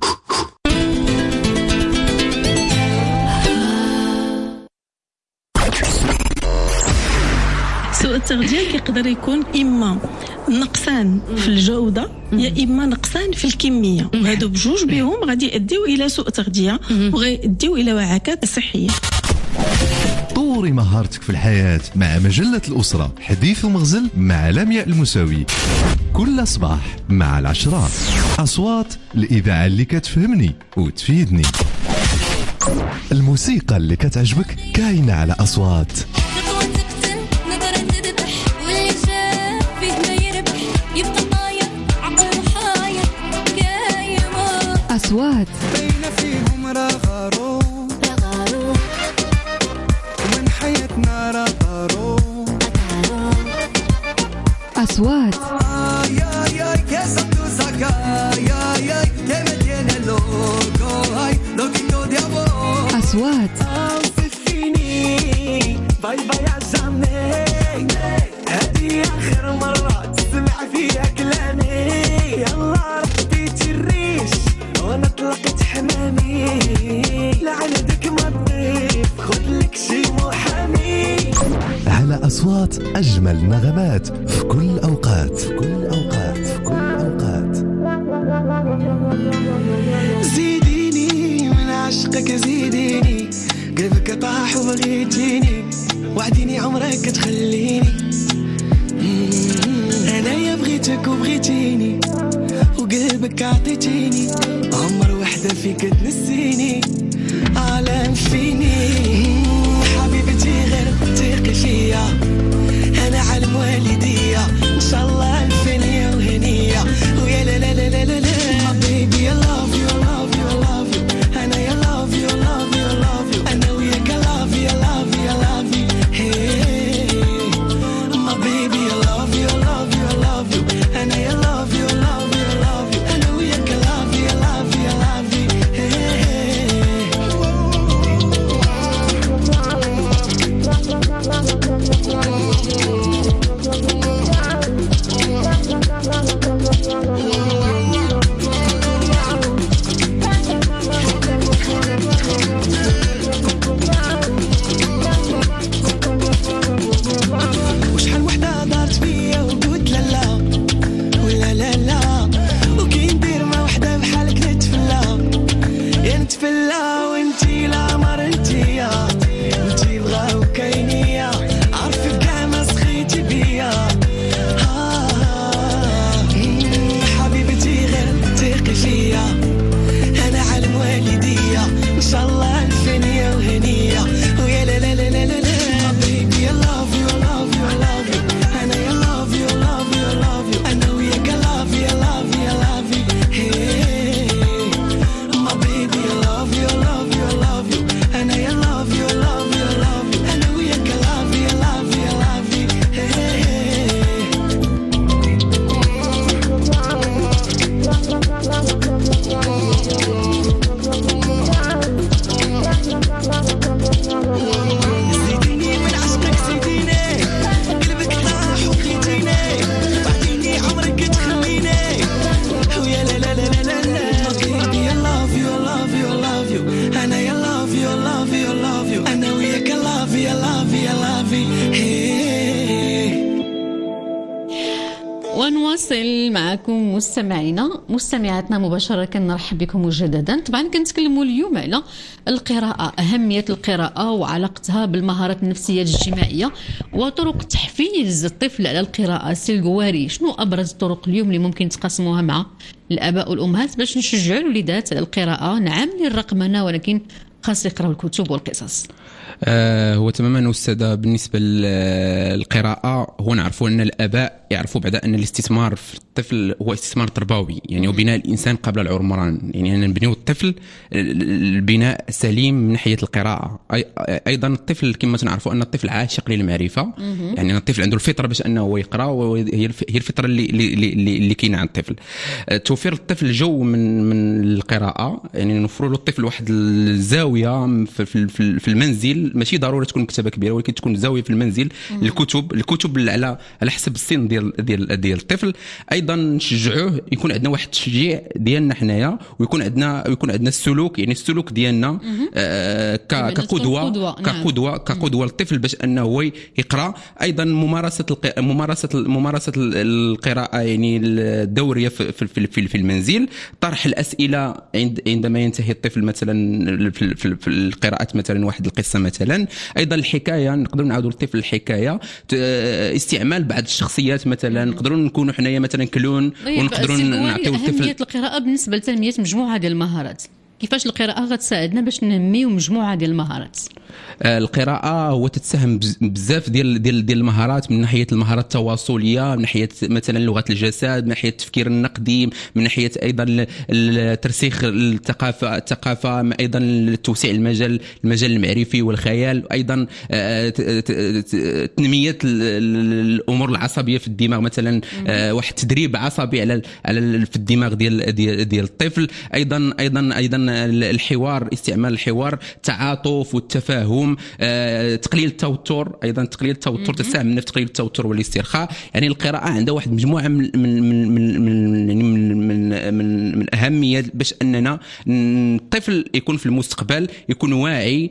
سوء التغذية كيقدر يكون إما نقصان في الجودة يا إما نقصان في الكمية، وهادو بجوج بهم غادي يؤديو إلى سوء تغذية وغيؤديو إلى وعكات صحية. طوري مهارتك في الحياة مع مجلة الأسرة، حديث ومغزل مع لمياء المساوي كل صباح مع 10. أصوات الإذاعة اللي كتفهمني وتفيدني. الموسيقى اللي كتعجبك كاينة على أصوات. أصوات بين فيهم رغارو ومن حياتنا رغارو. أصوات يا يا كسبتو ساكا يا يا كمتينا لوكو هاي لوكيتو ديابو. أصوات فيني باي باي عزامي، هذه آخر مرة تسمع فيها كلامي. يلا ربي تريش وانا طلقت حمامي، لعندك ما تضيف خذلك شي محامي. على أصوات أجمل نغمات في كل الأوقات. في كل الأوقات. في كل الأوقات. زيديني من عشقك زيديني، قلبك طاح وبغيتيني، وعديني عمرك تخليني. أنا يا بغيتك وبغيتيني، وقلبك عطيتيني، عمر وحدة فيك تنسيني، عالم فيني. حبيبتي غير تيقي فيا، أنا علم والدية، إن شاء الله الفنية وهنية. ويا لا لا لا لا لا my baby I love you I love you I love you. أنا يا love you I love you I love you. أنا وياك I love you I love you I love you. Hey my baby I love you I love you I love you. أنا يا love you I love you I love you. أنا وياك I love you I love you I love you. Hey معكم مستمعاتنا مباشرة. كنرحب بكم مجددا. طبعا كنتكلموا اليوم على القراءة، أهمية القراءة وعلاقتها بالمهارات النفسية الاجتماعية وطرق تحفيز الطفل على القراءة. سي القواري، شنو أبرز الطرق اليوم اللي ممكن تقاسموها مع الآباء والأمهات باش نشجعوا الوليدات على القراءة؟ نعم للرقمنة، ولكن خاص يقراوا الكتب والقصص. هو تماما أستاذة. بالنسبة للقراءة هو نعرفوا أن الآباء يعرفوا بعد أن الاستثمار في الطفل هو استثمار تربوي، يعني وبناء الإنسان قبل العمران، يعني أن نبنيو الطفل البناء سليم من ناحية القراءة. أيضا الطفل كما تنعرفوا أن الطفل عاشق للمعرفة، يعني الطفل عنده الفطرة باش أنه يقرأ، وهي الفطرة اللي كاينة عند الطفل. توفير الطفل جو من القراءة، يعني نوفروا له الطفل واحد الزاوية في المنزل، ماشي ضروري تكون مكتبة كبيرة، ولكن تكون زاوية في المنزل. الكتب على حسب السن ديال الطفل. ايضا نشجعوه، يكون عندنا واحد التشجيع ديالنا حنايا، ويكون عندنا السلوك، يعني السلوك ديالنا كقدوه للطفل باش انه هو يقرا. ايضا ممارسه القراءه، يعني الدوريه في المنزل. طرح الاسئله عندما ينتهي الطفل مثلا في القراءه، مثلا واحد القصه مثلا. ايضا الحكايه، نقدروا نعاودوا للطفل الحكايه. استعمال بعض الشخصيات مثلا، نقدروا نكونوا حنايا مثلا كلون، ونقدروا نعطيو الطفل. أهمية القراءة بالنسبة لتنمية مجموعة ديال المهارات، كيفاش القراءة غتساعدنا باش ننميو مجموعة ديال المهارات؟ القراءة هو تتساهم بزاف ديال المهارات، من ناحية المهارات التواصلية، من ناحية مثلا لغة الجسد، من ناحية التفكير النقدي، من ناحية أيضا ترسيخ الثقافة، أيضا توسيع المجال المعرفي والخيال، أيضا تنمية الأمور العصبية في الدماغ، مثلا واحد تدريب عصبي في الدماغ ديال الطفل. أيضا الحوار، استعمال الحوار، التعاطف والتفاهم، تقليل التوتر. ايضا تقليل التوتر، تساهم في تقليل التوتر والاسترخاء. يعني القراءه عندها واحد مجموعه من الاهميه باش اننا الطفل يكون في المستقبل يكون واعي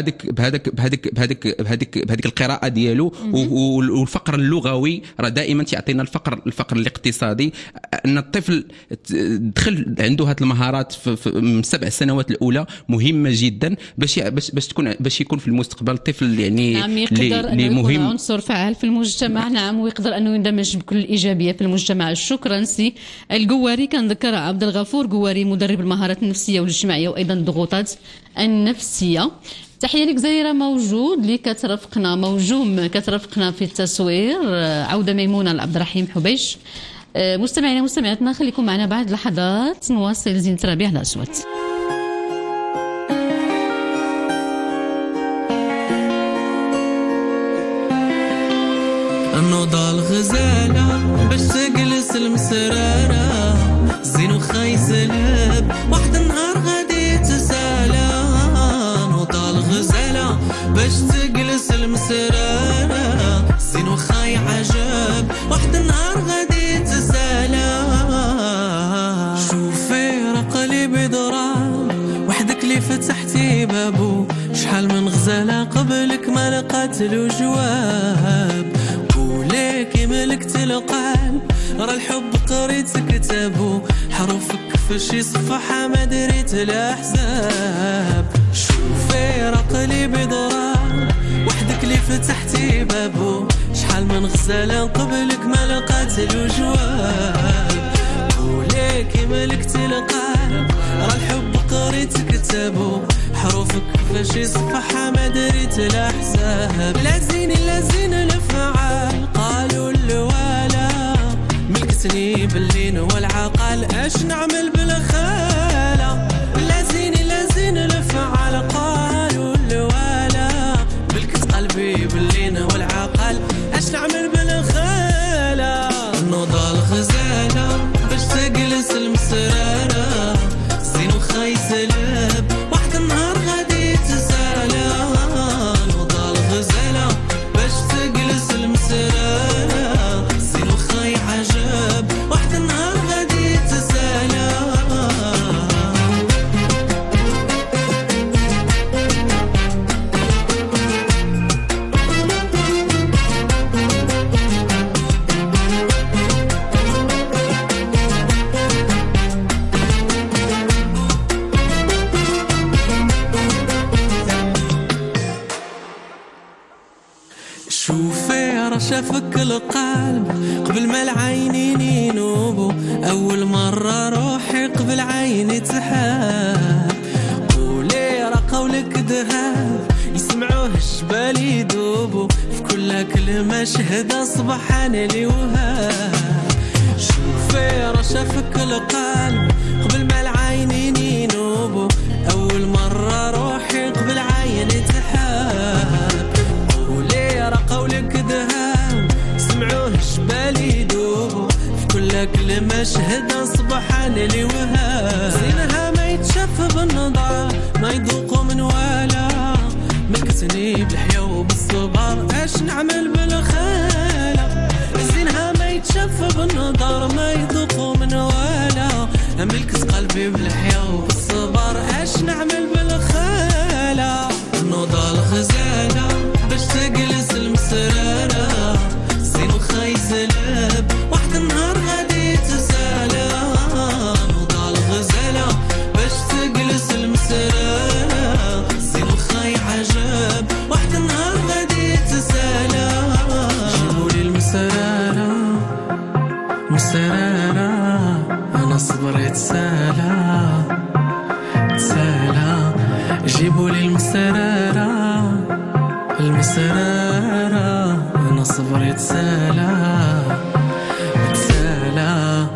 بهذيك القراءه ديالو. والفقر اللغوي راه دائما تعطينا الفقر الاقتصادي، ان الطفل دخل عنده هذه المهارات في 7 سنوات الاولى مهمه جدا باش يكون في المستقبل طفل، يعني نعم، يقدر أنه يكون عنصر فعال في المجتمع. نعم، ويقدر أنه يندمج بكل الإيجابية في المجتمع. شكرا سي القواري. كنذكر عبد الغفور قواري، مدرب المهارات النفسية والاجتماعية وأيضا الضغوطات النفسية. تحية لك زهيرة، موجود كترافقنا في التصوير. عودة ميمونة لعبد الرحيم حبيش. مستمعينا مستمعاتنا، خليكم معنا بعد لحظات نواصل زينة ربيع الأصوات. النوضة الغزالة باش تجلس المسرارة، زين وخايس لهب واحد النهار غادي تسالى. نوضة الغزالة باش تجلس المسرارة، زين وخاي عجب واحد النهار غادي تسالى. شوفي رقلي بضراب وحدك اللي فتحتي بابو، شحال من غزالة قبلك ما لقات له جواب. وليك ملكت القلب، راه الحب قريت كتابو، حروفك في شي صفحة ما دريت الأحزاب. شوفي رقلي بضراب وحدك اللي فتحتي بابو، شحال من غزالة قبلك ما لقات له جواب. وليك ملكت القلب، راه الحب قريت كتابو، حروفك في شي صفحة ما دريت الأحزاب. لا زين الفعال قالوا الوالا، ملكتني باللين والعقل، اش نعمل بالخالة. لا زين الفعال قالوا الوالا، ملكت قلبي باللين والعقل، اش نعمل بالخالة. نوضة الغزالة باش تجلس المسرارة، زين وخايس لهب واحد النهار غادي تسالى. نوضة الغزالة باش تجلس المسرارة، زين وخاي عجب واحد النهار غادي تسالى. شافك القلب قبل ما العينين ينوبوا، أول مرة روحي قبل عيني تحاب، قولي راه قولك ذهب يسمعوه الجبال يدوبوا، في كل كلمة شهدة سبحان لي وهاب. شوفي راه شافك القلب قبل ما العينين ينوبوا، أول مرة روحي قبل عيني تحاب، قولي راه قولك ذهب سمعوه الجبال يدوبوا، في كل كلمة شهدة سبحان لي وهاب. زينها ما يتشاف بالنظر ما يذوق من ولا، ملكتني بالحياة وبالصبر اش نعمل بالخيلة. زينها ما يتشاف بالنظر ما يذوق من ولا، ملكت قلبي بالحياة وبالصبر اش نعمل بالخيلة. نوضة الغزالة باش تجلس المسرارة، زين وخايز لب واحد النهار غادي تسالى. نوضة الغزالة باش تجلس المسرارة، زين وخاي عجب واحد النهار غادي تسالى. جيبولي المسرارة مسرارة، أنا صبري تسالى تسالى. جيبولي المسرارة المسرارة، أنا صبري تسالى تسالى.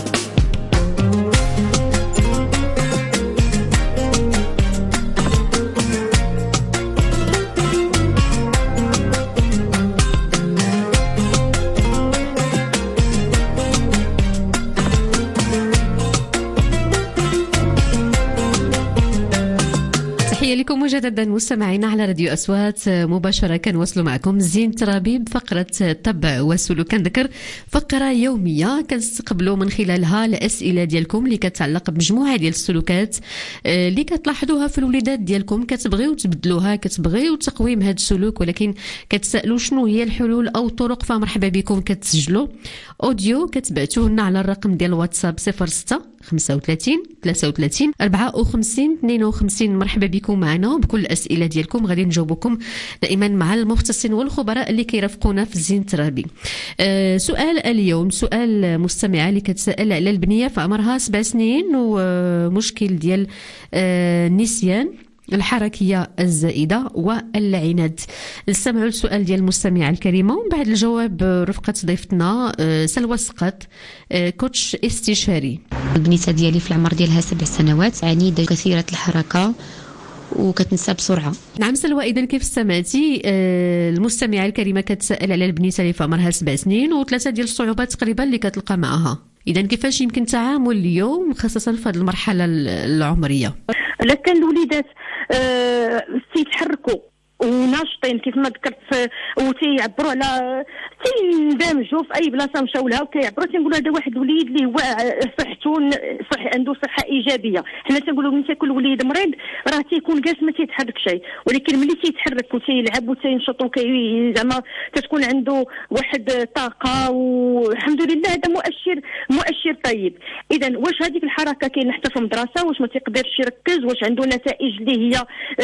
لكم مجددا مستمعينا على راديو أصوات مباشرة. كنواصلوا معكم زين ترابي بفقرة الطبع والسلوك. كنذكر فقرة يومية كنستقبلوا من خلالها الأسئلة ديالكم اللي كتعلق بمجموعة ديال السلوكات اللي كتلاحظوها في الوليدات ديالكم، كتبغيو تبدلوها، كتبغيو تقويم هذا السلوك، ولكن كتسألوا شنو هي الحلول أو الطرق. فمرحبا بكم، كتسجلوا أوديو كتبعتوه لنا على الرقم ديال الواتساب 06 35 33 54 52. مرحبا بكم معنا بكل الأسئلة ديالكم، غادي نجاوبكم دائما مع المختصين والخبراء اللي كيرافقونا في الزين ترابي. سؤال اليوم، سؤال مستمعة اللي كتسأل على البنية في عمرها 7 سنين ومشكل ديال النسيان، الحركية الزائدة والعناد. نستمعوا للسؤال ديال المستمعة الكريمة ومن بعد الجواب رفقة ضيفتنا سلوى سقط، كوتش استشاري. البنيته ديالي في العمر ديالها 7 سنوات، عنيدة كثيرة الحركة وكتنسى بسرعة. نعم سلوى، إذن كيف استمعتي المستمعة الكريمة كتسأل على البنيته اللي في عمرها 7 سنين و3 ديال الصعوبات تقريبا اللي كتلقى معها. إذن كيفاش يمكن التعامل اليوم خاصة في هذه المرحلة العمرية؟ لكن الوليدات تيتحركوا وناشطين كيف ما ذكرت وتيعبروا على تيندمجوا في اي بلاصه مشاو لها وكيعبروا. تنقولوا هذا واحد الوليد اللي هو صحته صح عنده صحه ايجابيه. حنا تنقولوا ملي تيكون الوليد مريض راه تيكون جالس ما تيتحرك شيء، ولكن ملي تيتحرك وتيلعب وتينشط زعما تتكون عنده واحد الطاقه والحمد لله. هذا مؤشر طيب. اذا واش هذيك الحركه كاينه حتى في المدرسه؟ واش ما تيقدرش يركز؟ واش عنده نتائج اللي هي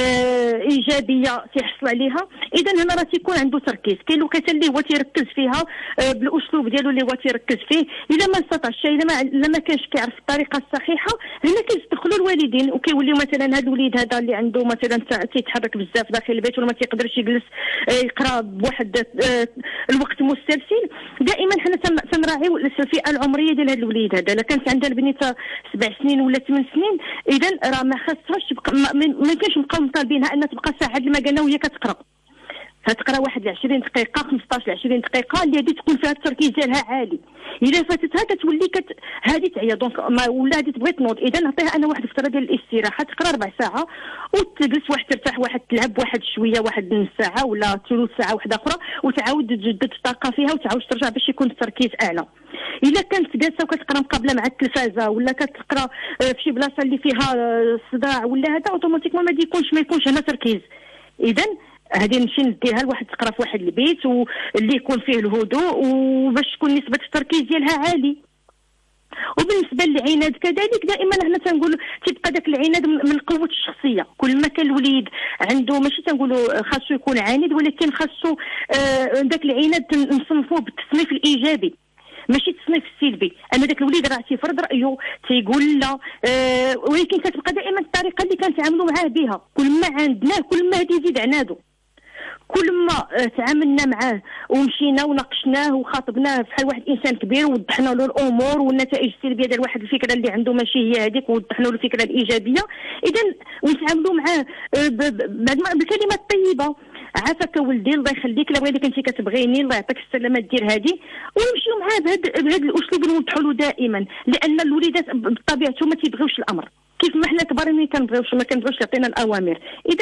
ايجابيه تيحصل عليها؟ اذا هنا راه تيكون عنده تركيز. كاين الوقت اللي هو تيركز فيها بالاسلوب ديالو اللي هو تيركز فيه. اذا ما استطاعش الا ما كانش كيعرف الطريقه الصحيحه، هنا كيتدخلوا الوالدين وكيوليو مثلا هذا الوليد هذا اللي عنده مثلا تيتحرك بزاف داخل البيت ولا ما تيقدرش يجلس يقرا بواحد الوقت مسترسل. دائما حنا تنراعيو الفئه العمريه ديال هذا الوليد هذا. الا كانت عندها البنيته 7 سنين ولا 8 سنين، اذا راه ما خاصهاش تبقى ما يمكنش نبقاو مطالبينها انها تبقى ساعه ما قالنا وهي كتقرا. هتقرا واحد 20 دقيقه 15 20 دقيقه اللي غادي تكون فيها التركيز ديالها عالي. الا فاتتها كتولي هذه تعيا دونك ولا غادي تبغي تنوض. اذا نعطيها انا واحد الفتره ديال الاستراحه، تقرا 4 ساعات وتجلس واحد ترتاح واحد تلعب واحد شويه واحد نص ساعه ولا ثلث ساعه واحده اخرى وتعاود تجدد الطاقه فيها وتعاود ترجع باش يكون التركيز اعلى. الا كانت جالسه وكتقرا مقابله مع التلفازه ولا كتقرا في شي بلاصه اللي فيها صداع ولا هذا اوتوماتيكمون ما يكونش هنا تركيز. اذا هذه نمشي نديرها لواحد تقرا في واحد البيت واللي يكون فيه الهدوء وباش تكون نسبه التركيز ديالها عالي. وبالنسبه للعناد كذلك دائما حنا تنقولوا تيبقى داك العناد من قوه الشخصيه. كل ما كان الوليد عنده ماشي تنقولوا خاصو يكون عاند، ولكن خاصو داك العناد نصنفوه بالتصنيف الايجابي ماشي التصنيف السلبي. انا داك الوليد راه تيفرض رايه تيقول لا، ولكن كتبقى دائما الطريقه اللي كنتعاملوا معاه بها. كل ما عندناه كل ما غادي يزيد عناده. كل ما تعاملنا معاه ومشينا وناقشناه وخاطبناه بحال واحد الانسان كبير ووضحنا له الامور والنتائج السلبيه ديال واحد الفكره اللي عنده ماشي هي هذيك، ووضحنا له الفكره الايجابيه، اذا ونتعاملوا معاه بالكلمات الطيبه. عافاك ولدي، الله يخليك، لا بغيتك انت كتبغيني، الله يعطيك السلامه، دير هذه، ونمشيو معاه بهذا الاسلوب ونوضحوا له دائما. لان الوليدات بطبيعتهم ما تيبغيوش الامر كيف ما حنا كبار ما كنبغيوش يعطينا الاوامر. اذا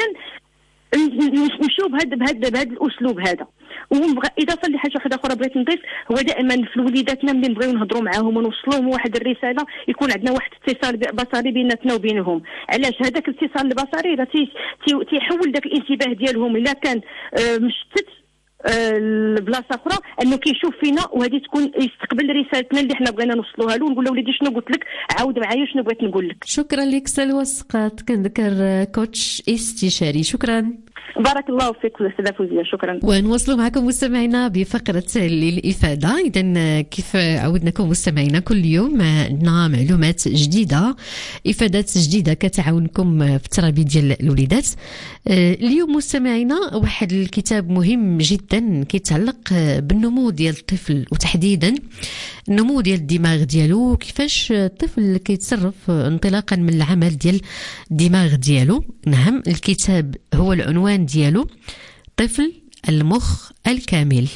نمشيو بهذا الاسلوب هذا. واضافه لحاجه واحده اخرى بغيت نضيف، هو دائما في وليداتنا ملي نبغيو نهضروا معاهم ونوصلوا لهم واحد الرساله يكون عندنا واحد اتصال بصري بيناتنا وبينهم. علاش؟ هذاك الاتصال البصري راه تيحول داك الانتباه ديالهم الا كان مشتت البلاصه اخرى انه كيشوف فينا، وهذه تكون يستقبل رسالتنا اللي حنا بغينا نوصلوها له، ونقول له وليدي شنو قلت لك، عاود معايا شنو بغيت نقول لك. شكرا لك سلوى السقاط، كنذكر كوتش استشاري. شكرا. بارك الله فيك استاذه فوزيه، شكرا. ونواصلوا معكم مستمعينا بفقره للافاده. اذا كيف عودناكم مستمعينا كل يوم عندنا معلومات جديده، افادات جديده كتعاونكم في التربيه ديال الوليدات. اليوم مستمعينا واحد الكتاب مهم جدا كيتعلق بالنمو ديال الطفل، وتحديدا النمو ديال الدماغ ديالو، كيفاش الطفل كيتصرف انطلاقا من العمل ديال الدماغ ديالو. نعم، الكتاب هو العنوان ديالو طفل المخ الكامل.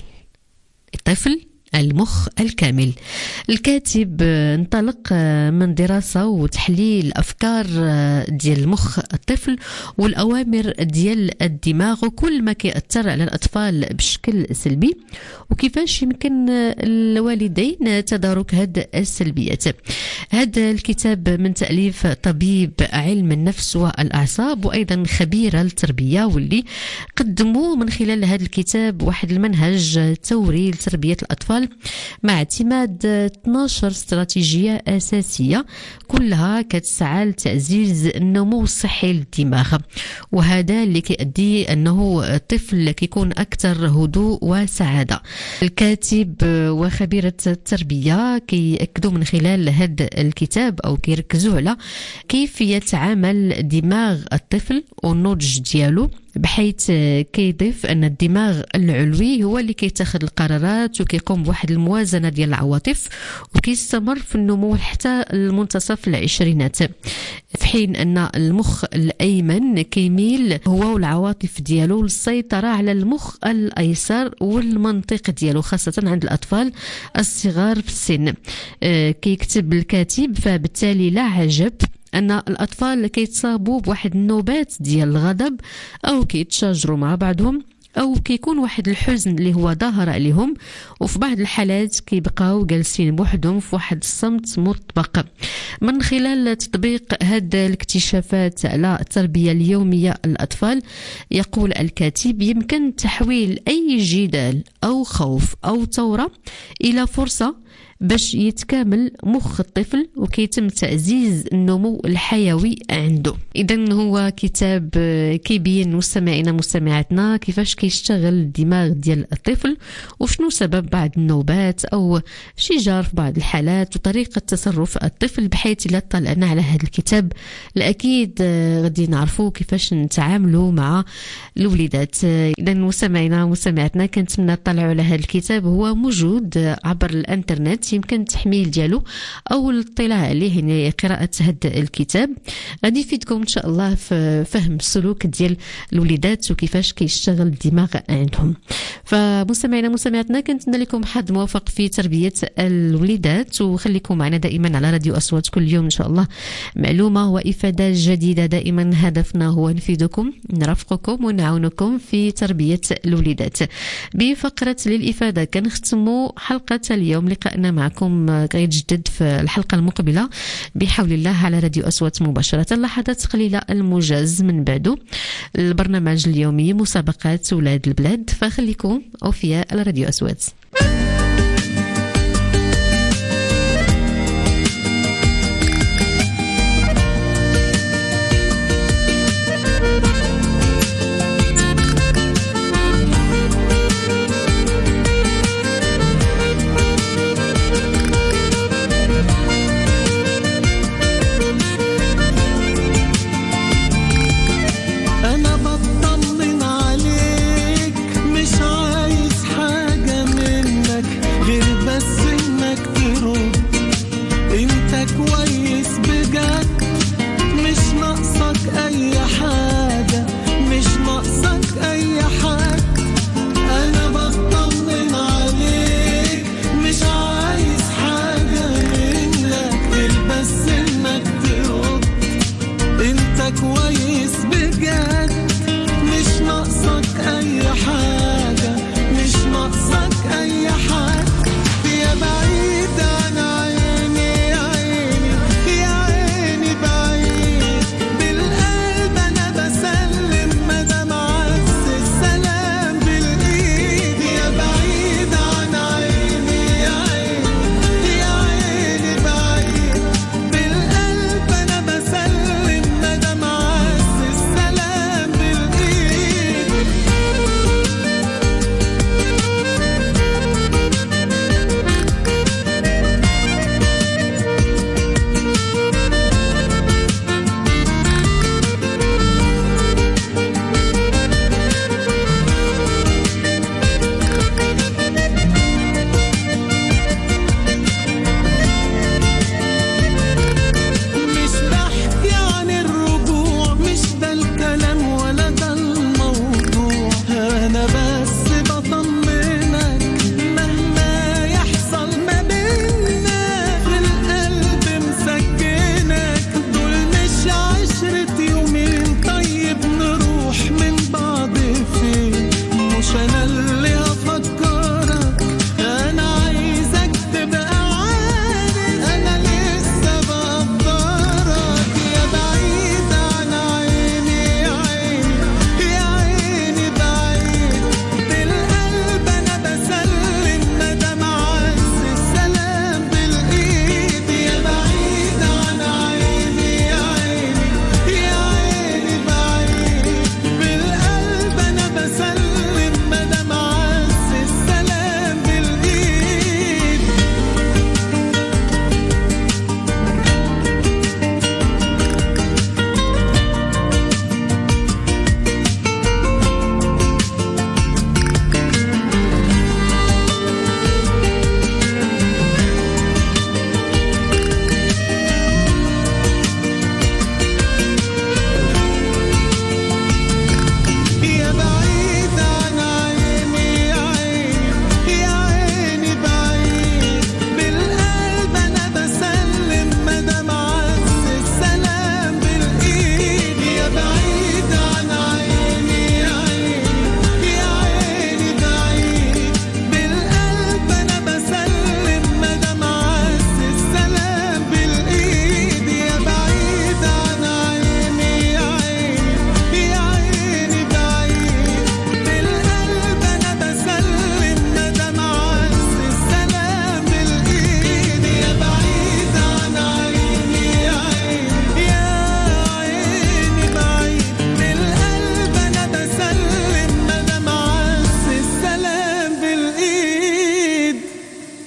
الطفل المخ الكامل. الكاتب انطلق من دراسة وتحليل أفكار ديال مخ الطفل والأوامر ديال الدماغ وكل ما كيأثر على الأطفال بشكل سلبي، وكيفاش يمكن الوالدين تدارك هذه السلبيات. هذا الكتاب من تأليف طبيب علم النفس والأعصاب وأيضا خبيرة التربية، واللي قدموا من خلال هذا الكتاب واحد المنهج ثوري لتربية الأطفال مع اعتماد 12 استراتيجية أساسية كلها كتسعى لتعزيز النمو الصحي للدماغ، وهذا اللي كيؤدي أنه الطفل كيكون أكثر هدوء وسعادة. الكاتب وخبيرة التربية كيأكدوا من خلال هذا الكتاب أو كيركزوا على كيف يتعامل دماغ الطفل والنضج ديالو، بحيث كيضيف أن الدماغ العلوي هو اللي كيتخذ القرارات وكيقوم بواحد الموازنة ديال العواطف وكيستمر في النمو حتى المنتصف العشرينات، في حين أن المخ الأيمن كيميل هو والعواطف ديالو للسيطرة على المخ الأيسر والمنطق ديالو، خاصة عند الأطفال الصغار في السن. كيكتب الكاتب فبالتالي لا عجب أن الأطفال كيتصابوا بواحد النوبات ديال الغضب أو كيتشاجروا مع بعضهم أو كيكون واحد الحزن اللي هو ظاهر عليهم، وفي بعض الحالات كيبقاو جالسين بوحدهم في واحد الصمت مطبق. من خلال تطبيق هذه الاكتشافات على التربية اليومية للأطفال، يقول الكاتب يمكن تحويل أي جدال أو خوف أو ثورة إلى فرصة باش يتكامل مخ الطفل وكيتم تعزيز النمو الحيوي عنده. إذن هو كتاب كيبين مستمعينا مستمعاتنا كيفاش كيشتغل الدماغ ديال الطفل وشنو سبب بعض النوبات أو شجار في بعض الحالات وطريقة تصرف الطفل، بحيث إلا طلعنا على هذا الكتاب الأكيد غادي نعرفوا كيفاش نتعاملوا مع الوليدات. إذن مستمعينا مستمعاتنا كنتمنى تطلعوا على هذا الكتاب، هو موجود عبر الانترنت، يمكن التحميل ديالو او الاطلاع عليه، يعني قراءة هذا الكتاب غادي يفيدكم ان شاء الله في فهم السلوك ديال الوليدات وكيفاش كيشتغل الدماغ عندهم. فمستمعينا مستمعاتنا كنتمنى لكم حظ موفق في تربية الوليدات، وخليكم معنا دائما على راديو أصوات كل يوم ان شاء الله معلومة وإفادة جديدة. دائما هدفنا هو نفيدكم نرافقكم ونعاونكم في تربية الوليدات. بفقرة للإفادة كنختموا حلقة اليوم، لقائنا معكم يتجدد في الحلقة المقبلة بحول الله على راديو أصوات مباشرة. لحظات قليلة الموجز من بعده البرنامج اليومي مسابقات ولاد البلاد، فخليكم أوفياء على راديو أصوات.